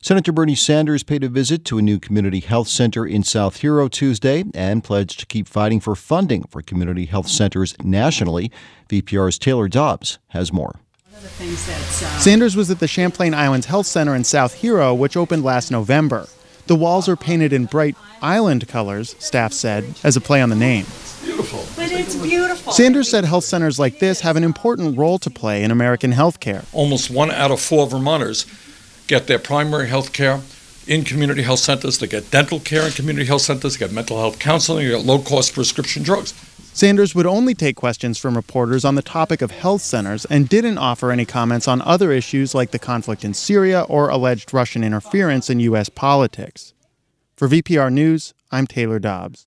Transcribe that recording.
Senator Bernie Sanders paid a visit to a new community health center in South Hero Tuesday and pledged to keep fighting for funding for community health centers nationally. VPR's Taylor Dobbs has more. Sanders was at the Champlain Islands Health Center in South Hero, which opened last November. The walls are painted in bright island colors, staff said, as a play on the name. Beautiful. But it's beautiful. Sanders said health centers like this have an important role to play in American health care. Almost 1 out of 4 Vermonters get their primary health care in community health centers. They get dental care in community health centers. They get mental health counseling. They get low-cost prescription drugs. Sanders would only take questions from reporters on the topic of health centers and didn't offer any comments on other issues like the conflict in Syria or alleged Russian interference in U.S. politics. For VPR News, I'm Taylor Dobbs.